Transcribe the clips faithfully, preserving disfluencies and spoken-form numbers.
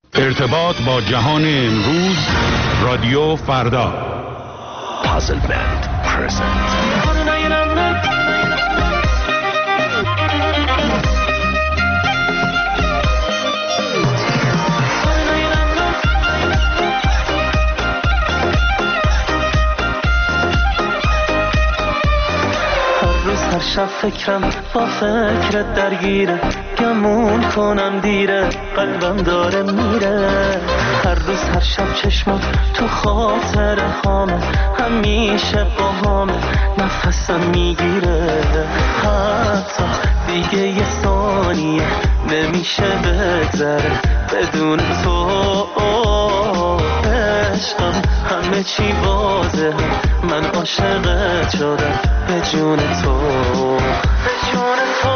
ارتباط با جهان امروز، رادیو فردا. پازل بند پرزنت. هر شب فکرم با فکرت درگیره، گمون کنم دیره، قلبم داره میره. هر روز هر شب چشمم تو خاطر هامه، همیشه با هامه نفسم میگیره. حتی دیگه یه ثانیه نمیشه بگذره بدون تو. عشقم همه چی واضحه، من عاشقت شدم به جون تو، به جون تو.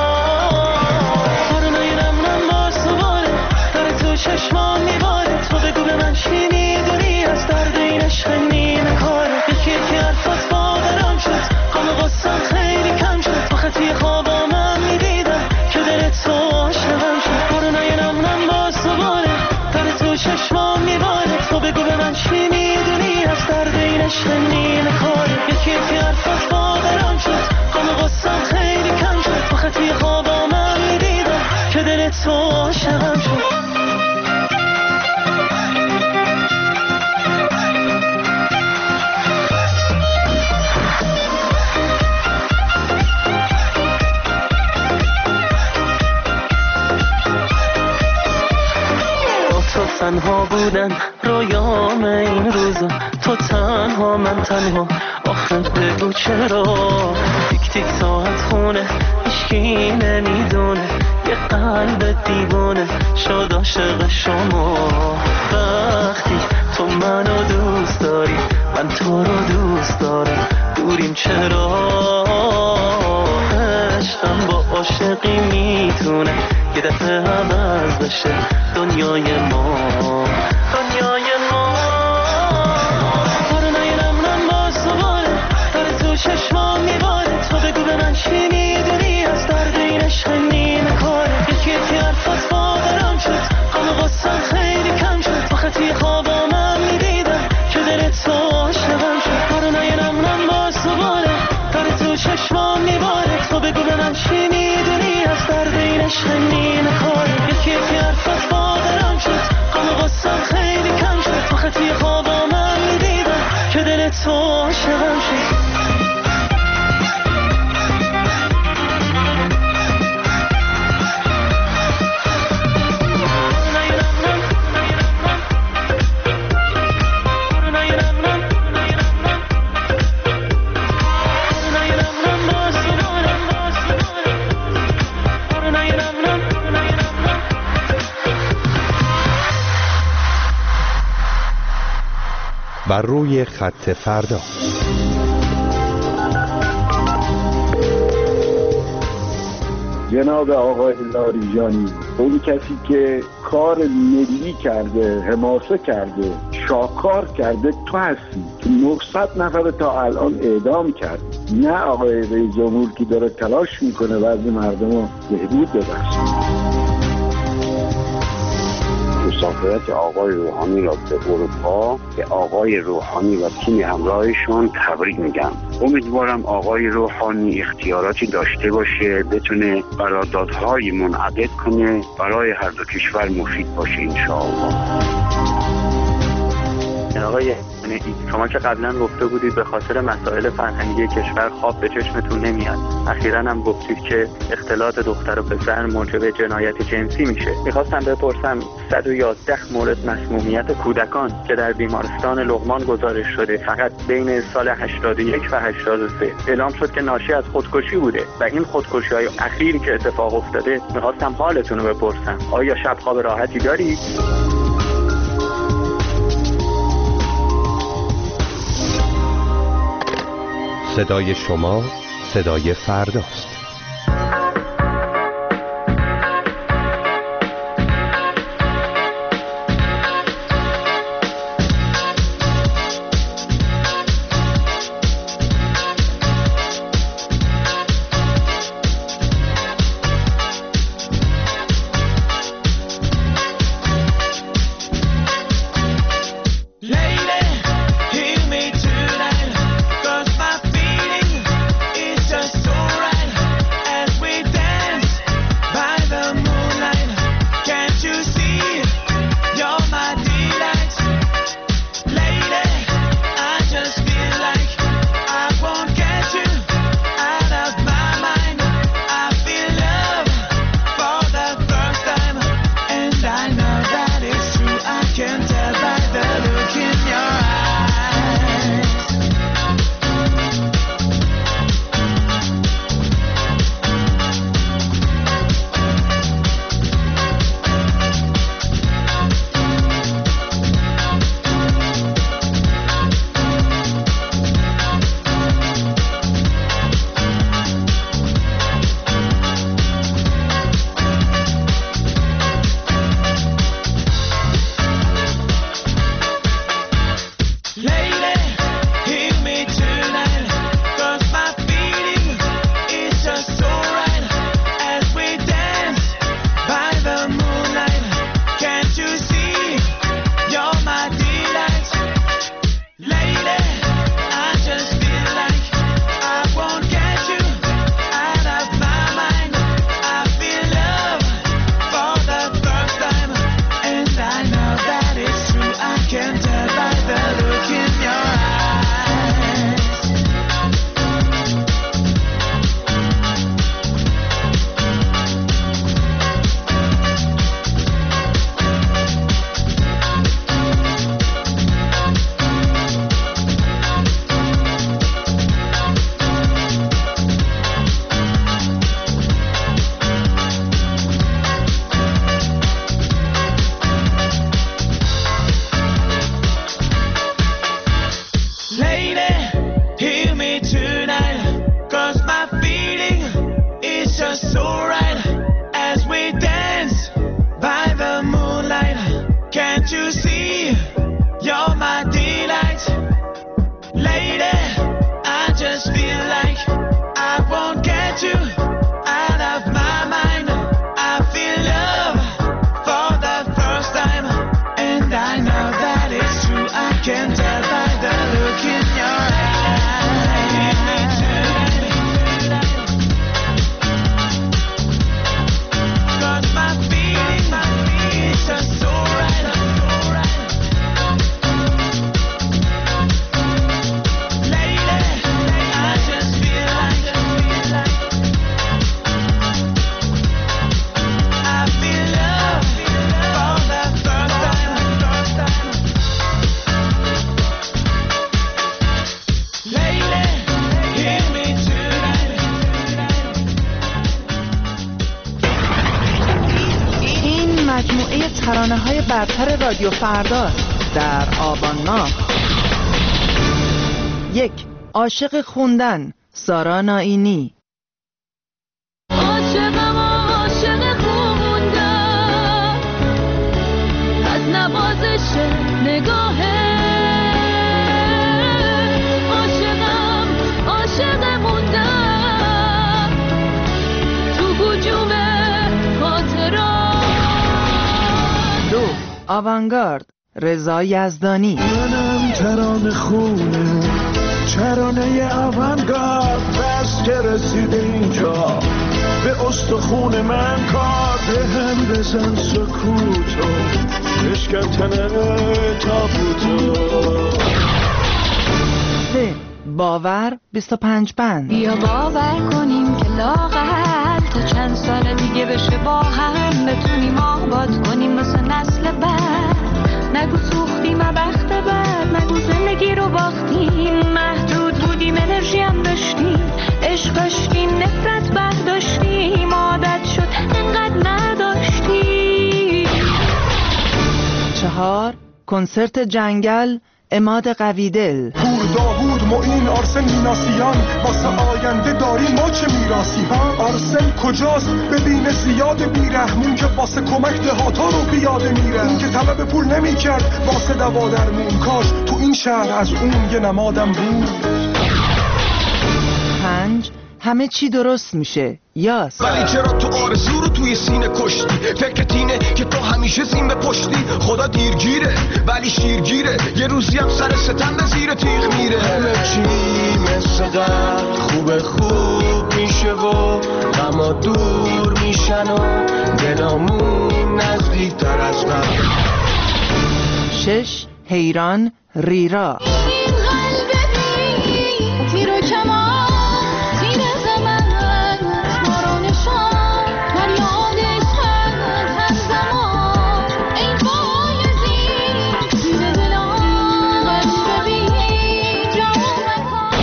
برو نیرم من باز دوباره، داره تو چشمان میباره. تو بگو به من چی میدونی از درد این عشق نیمه کاره. یکی یکی حرفات باورم شد، غم غصم خیلی کم شد. تو خطی خوابا من میدیدم که دل تو عاشقم شد. برو نیرم من باز دوباره، داره تو چشمان میباره. تو بگو به من چی میدونی از درد این عشق نیمه کاره. یکی یکی حرفات باورم شد، غم غصم خیلی کم شد. تو خطی خوابا من میدیدم که دل تو عاشقم شد. تنها بودن رویام این روزا، تو تنها من تنها. آخه بگو چرا تیک تیک ساعت خونه، هیچکی نمیدونه یه قلب دیوونه شد عاشق شما. وقتی تو منو دوست داری، من تو رو دوست دارم، دوریم چرا؟ عشقم با عاشقی میتونه یه دفعه عوض بشه دنیای ما، دنیای ما. برو نیرم من باز دوباره، داره تو چشمان میباره. تو بگو به من چی میدونی از درد این عشق نیمه کاره. یکی یکی حرفات باورم شد، غم غصم خیلی کم شد. تو خطی خوابا من میدیدم که دل تو عاشقم شد. برو نیرم من باز دوباره، داره تو چشمان میباره. تو بگو به من چی میدونی از درد این عشق نیمه کاره. یکی یکی حرفات باورم شد، غم غصم خیلی کم شد. تو خطی خوابا من میدیدم که دل تو عاشقم شد. بر روی خط فردا. جناب آقای لاریجانی، اون کسی که کار ملی کرده، حماسه کرده، شاکار کرده، تو هستی که نهصد نفر تا الان اعدام کرد. نه آقای رئیس جمهور که داره تلاش میکنه وضع مردم رو بهبود ببخشه. مسافرت آقای روحانی را به اروپا به آقای روحانی و تیم همراهشون تبریک میگم. امیدوارم آقای روحانی اختیاراتی داشته باشه، بتونه قراردادهای منعقد کنه، برای هر دو کشور مفید باشه انشاءالله. آقای شما که قبلا گفته بودید به خاطر مسائل فرهنگی کشور خواب به چشمتون نمیاد، اخیراً هم گفتید که اختلاط دختر و پسر موجب جنایت جنسی میشه. میخواستم بپرسم صد و یازده مورد مسمومیت کودکان که در بیمارستان لقمان گزارش شده فقط بین سال هشتاد و یک و هشتاد و سه اعلام شد که ناشی از خودکشی بوده و این خودکشی‌های اخیری که اتفاق افتاده میخواستم حالتون رو بپرسم. آیا شب خواب راحتی دارید؟ صدای شما صدای فرداست. مجموعه ترانه‌های برتر رادیو فردا در آبان ماه. یک، عاشق خوندن، سارا نائینی. عاشقم عاشق خوندن، از نوازش نگاهه. عاشقم عاشق موندن تو هجوم خاطرات. دو، آوانگارد، رضا یزدانی. منم ترانه خونه، ترانه آوانگارد، بس که رسید اینجا به استخون من کار. به هم بزن سکوتو، بشکن تنه تابوتو. سه، باور، بیست و پنج بند. بیا باور کنیم که لاغر تا چند سال دیگه بشه با هم بتونیم آباد کنیم واسه نسل بعد. نگو سوختیم بخت بد، نگو زندگی رو باختیم. محدود بودیم انرژی هم داشتیم، عشق داشتیم نفرت برداشتیم. عادت شد انقدر نداشتیم. چهار، کنسرت جنگل، عماد قویدل. پور داوود معین آرسن میناسیان، واسه آینده داریم ما چه میراسی ها. آرسن کجاست ببینه زیاد بیرحمون که واسه کمک دهاتا رو بیاده میره. اون که طلب پول نمی کرد واسه دوا درمون، کاش تو این شهر از اون یه نمادم بود. پنج، همه چی درست میشه، یاس. ولی چرا تو آرزو رو توی سینه کشتی؟ فکرت اینه که تو همیشه زین به پشتی. خدا دیرگیره ولی شیرگیره، یه روزی هم سر ستم به زیر تیغ میره. همه چی مثل قبل خوب خوب میشه و غما دور میشن و دلامون نزدیک تر از قبل. شش، حیران، ریرا. این قلب بی تیر و کمان، تیر زمن ما رو نشان، فریادش هست هم زمان. ای بایزی تیر دلان، قلب بی جان مکان.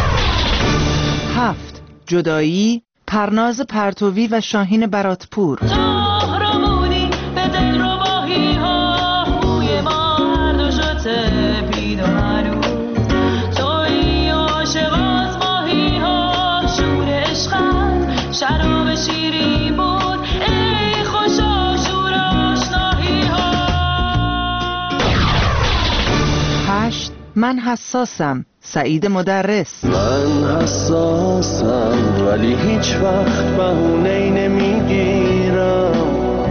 هفت، جدایی، پرناز پرتوی و شاهین براتپور. راهرمونی به دل رو باهی ها، موی ما هر دو شده پید و هنوز. توی عاشقات ماهی ها، شور عشقت شراب شیری بود. ای خوشا شور آشناهی ها. هشت، من حساسم، سعید مدرس. من حساسم ولی هیچ وقت بهونه‌ای نمیگیرم.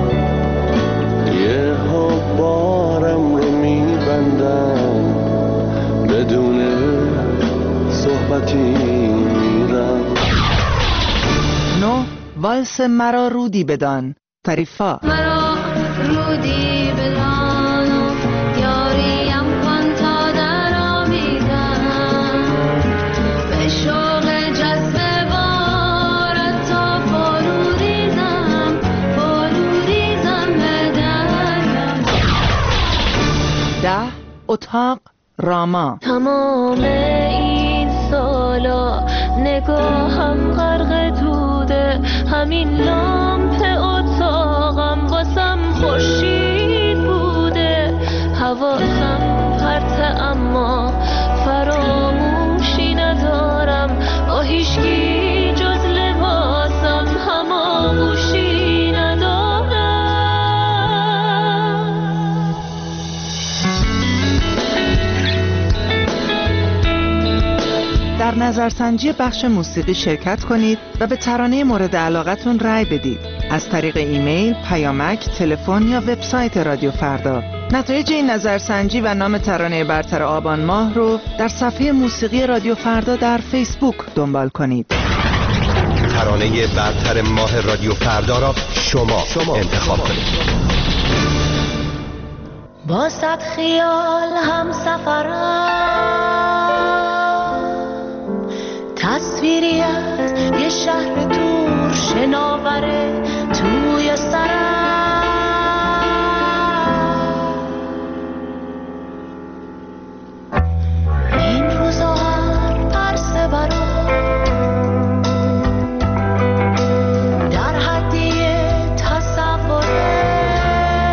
یه ها بارم رو میبندم، بدون صحبتی میرم. نه، والس مرا رودی بدان، فریفا. مرا رودی بدان و یاریم کن تا در آمیزم. به شوق جذب بارت تا فرو ریزم، فرو ریزم به درم. ده، اتاق، راما. تمام این سالا نگاهم غرق دوده، همین لامپ اتاقم واسم خورشید بوده. حواسم پرته اما فراموشی ندارم، با هیچکی جز لباسم هماغوشی ندارم. در نظرسنجی بخش موسیقی شرکت کنید و به ترانه مورد علاقتون رأی بدید. از طریق ایمیل، پیامک، تلفن یا وبسایت رادیو فردا. نتایج این نظرسنجی و نام ترانه برتر آبان ماه رو در صفحه موسیقی رادیو فردا در فیسبوک دنبال کنید. ترانه برتر ماه رادیو فردا را شما, شما انتخاب کنید. با صد خیال هم سفرم، تصویری از یه شهر دور شناوره توی سرم. این روزا هر پرسه برام در حدی تصوره.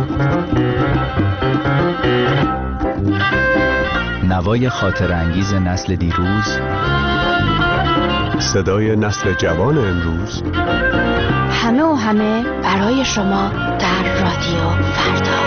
نوای خاطر انگیز نسل دیروز، صدای نسل جوان امروز، همه و همه برای شما در رادیو فردا.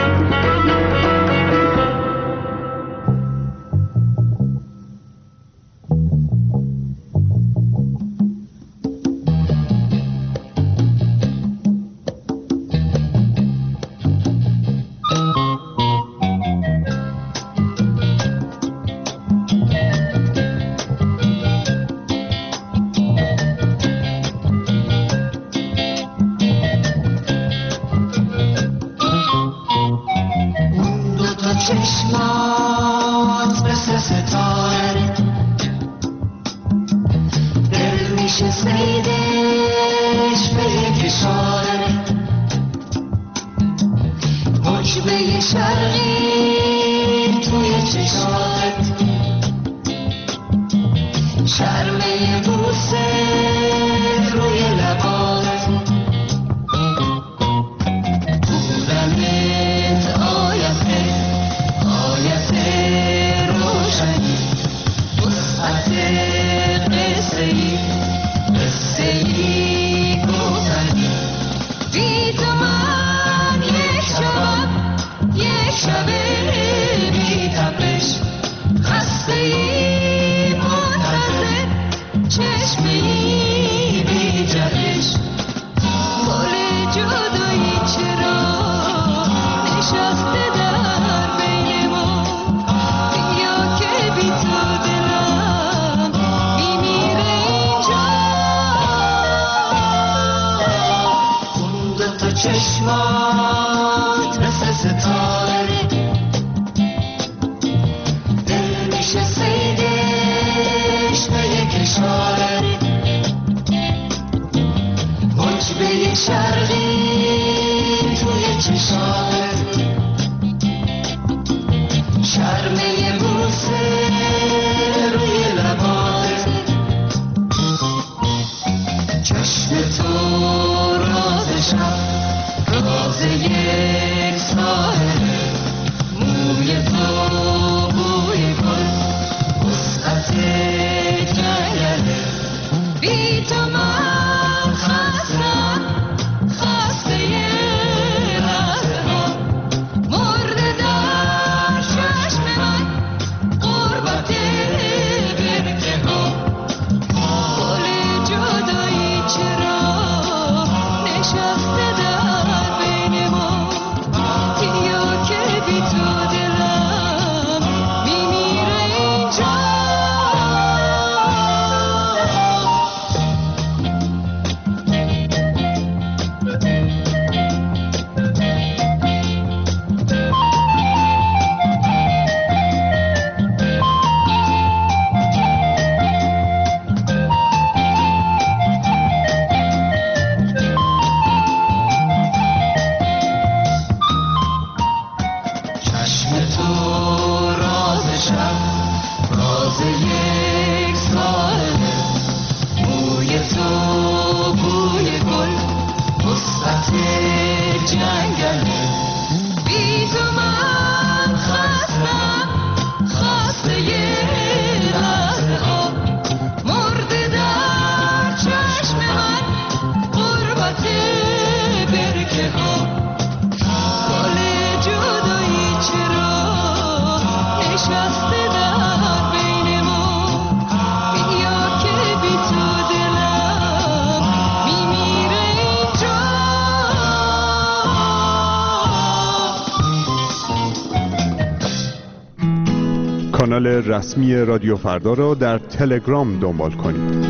کانال رسمی رادیو فردا را در تلگرام دنبال کنید.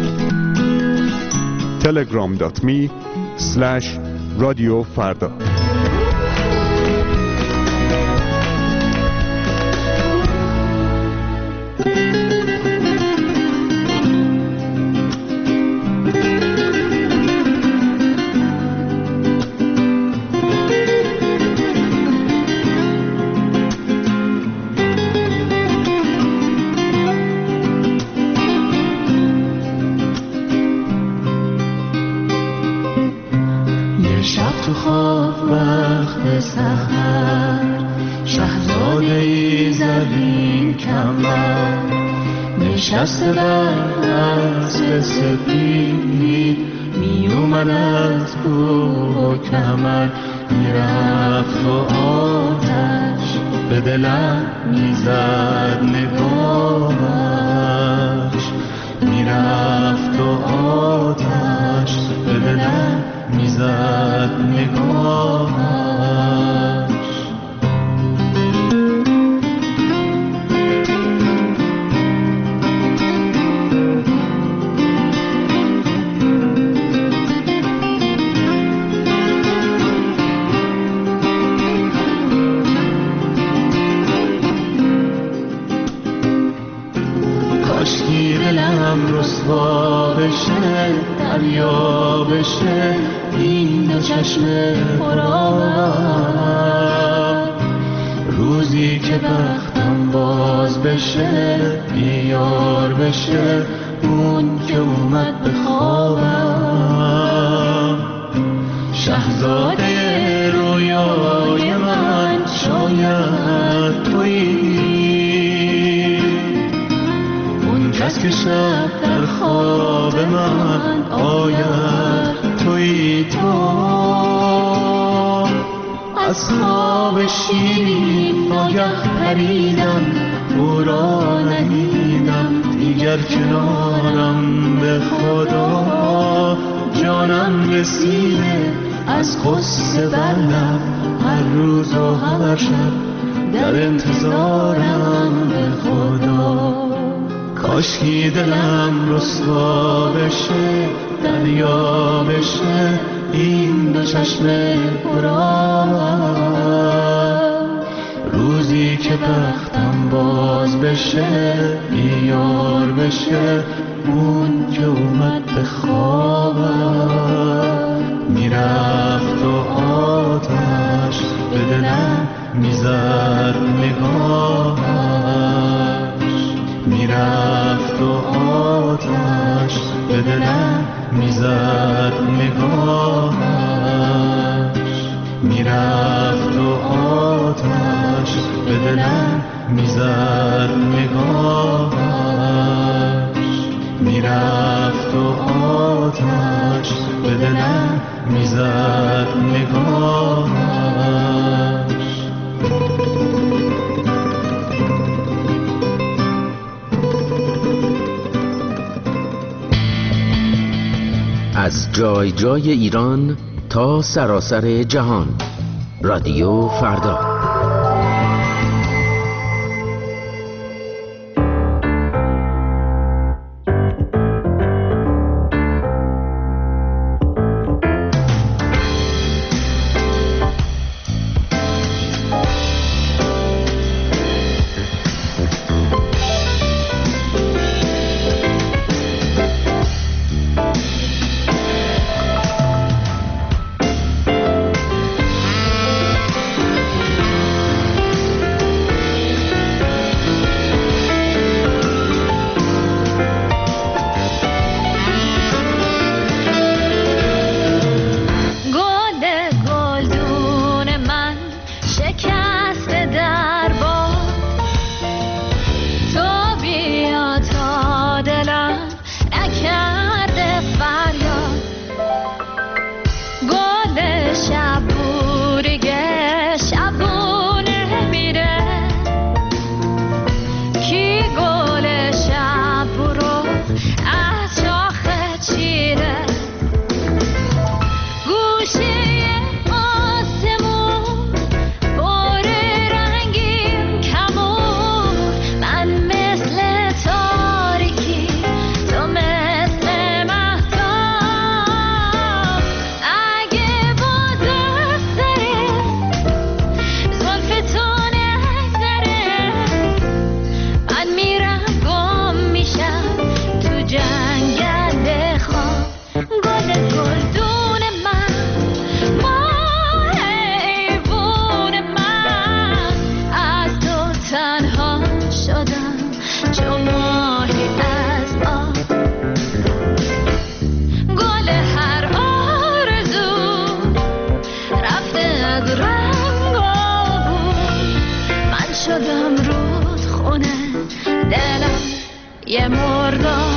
تلگرام دات می اسلش رادیو فردا. تو خواب وقت سحر این کمر نشسته بر اسب سپید می اومد از کوه و کمر میرفت و آتش به دلم میزد نگاهش میرفت و آتش به دلم میزد نگاهش رسوا بشه دریا بشه این دو چشم پرآب روزی که بختم باز بشه بیار بشه اون که اومد به خوابم شهزاده رویای من شاید تویی کس که شب در خواب من آید توی تو از خواب شیرین ناگه پریدم او را ندیدم دیگر کنارم به خدا جانم رسیده از قصه بردم هر روز و هر شب در انتظارم به خدا کاشکی دلم رسوا بشه دریا بشه این دو چشم پرآب روزی که بختم باز بشه بیار بشه اون که اومد به خوابم میرفت و آتش به دلم میزد نگاهش میرفت و آتش به دلم میزد نگاهش میرفت و آتش به دلم میزد نگاهش میرفت و آتش به دلم میزد نگاهش از جای جای ایران تا سراسر جهان رادیو فردا. گوشه آسمون پر رنگی یه مرداد